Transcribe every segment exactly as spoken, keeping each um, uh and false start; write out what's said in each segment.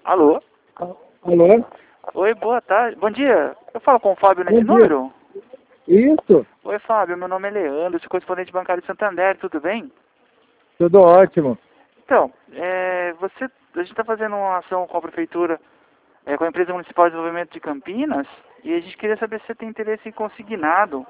Alô? Alô? Oi, boa tarde. Bom dia. Eu falo com o Fábio nesse Bom dia. número? Isso, Oi, Fábio. Meu nome é Leandro, sou correspondente bancário de Santander, tudo bem? tudo ótimo. Então, é, você, a gente está fazendo uma ação com a Prefeitura, é, com a Empresa Municipal de Desenvolvimento de Campinas, e a gente queria saber se você tem interesse em consignado.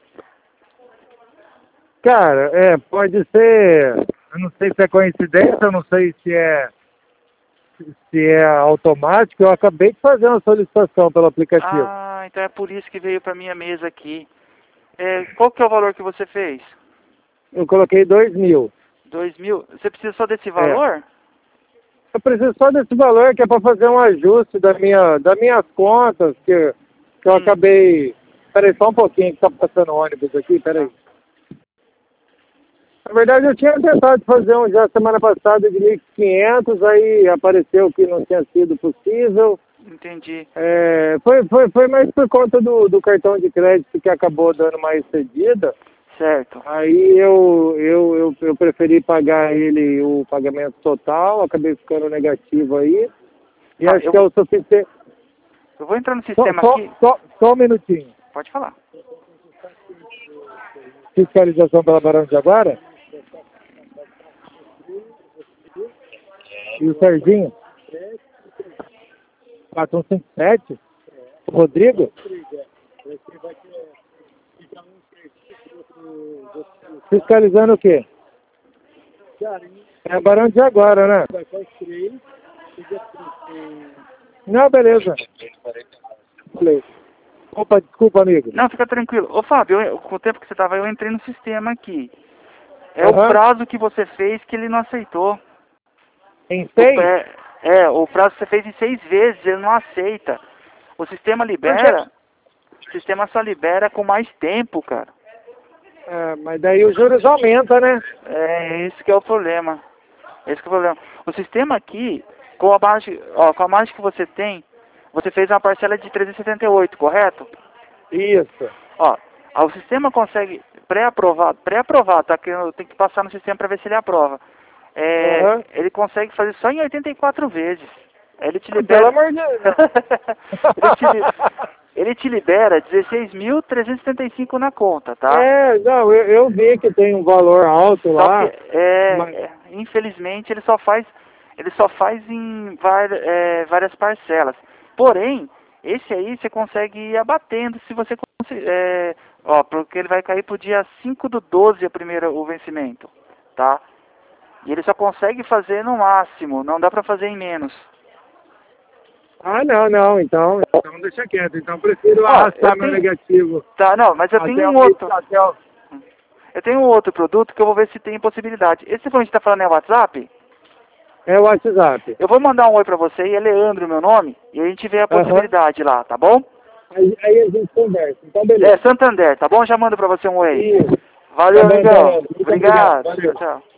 Cara, é, pode ser, eu não sei se é coincidência, eu não sei se é, se é automático, eu acabei de fazer uma solicitação pelo aplicativo. Ah, então é por isso que veio para minha mesa aqui. É, qual que é o valor que você fez? Eu coloquei dois mil. Dois mil? Você precisa só desse É. valor? Eu preciso só desse valor que é para fazer um ajuste da minha, das minhas contas, que, que eu Hum. acabei... Peraí, só um pouquinho que tá passando ônibus aqui, peraí. Na verdade, eu tinha tentado fazer um já semana passada de mil e quinhentos, aí apareceu que não tinha sido possível. Entendi. É, foi, foi, foi mais por conta do, do cartão de crédito que acabou dando mais cedida. Certo. Aí eu, eu, eu, eu preferi pagar ele o pagamento total, acabei ficando negativo aí. E Ah, acho eu, que é o suficiente. eu vou entrar no Só, sistema só, aqui. só, só um minutinho. Pode falar. Fiscalização pela Barão de Jaguara? E o Serginho? quatro um cinco sete? O Rodrigo? Fiscalizando o quê? É Barão de Jaguara, né? Não, beleza. Falei. Opa, desculpa, amigo. Não, fica tranquilo. Ô, Fábio, eu- com o tempo que você estava, eu entrei no sistema aqui. É o Aham. prazo que você fez que ele não aceitou. Em O seis? pré- é, o prazo que você fez em seis vezes, ele não aceita. O sistema Por quê? libera, o sistema só libera com mais tempo, cara. É, mas daí os juros aumentam, né? É, esse que é o problema. Esse que é o problema. O sistema aqui, com a margem, ó, com a margem que você tem, você fez uma parcela de trezentos e setenta e oito, correto? Isso. Ó, ah, o sistema consegue pré-aprovar, pré-aprovar, tá? Que eu tenho que passar no sistema para ver se ele aprova. É, Aham. ele consegue fazer só em oitenta e quatro vezes. Aí ele te Pelo libera. amor de Deus. ele, te, li- ele te libera dezesseis mil trezentos e setenta e cinco na conta, tá? É, não, eu, eu vi que tem um valor alto Só que lá. é, Mas... é, infelizmente ele só faz ele só faz em var- é, várias parcelas. Porém, esse aí você consegue ir abatendo se você conseguir, é, ó, porque ele vai cair pro dia cinco do doze a primeira o vencimento, tá? E ele só consegue fazer no máximo, não dá pra fazer em menos. Ah, não, não, então, então deixa quieto. Então eu prefiro Ó, arrastar eu meu tenho, negativo tá, não, mas eu tenho até um o outro. até o... Eu tenho um outro produto que eu vou ver se tem possibilidade. Esse que a gente tá falando é WhatsApp? É o WhatsApp. Eu vou mandar um oi pra você, e é Leandro meu nome, e a gente vê a Aham. possibilidade lá, tá bom? Aí, aí a gente conversa. Então, É, beleza. Santander, tá bom? Já mando pra você um oi. Isso. Valeu, Tá bom, então, amigão. Leandro. Muito obrigado. Obrigado. Valeu. Tchau, tchau.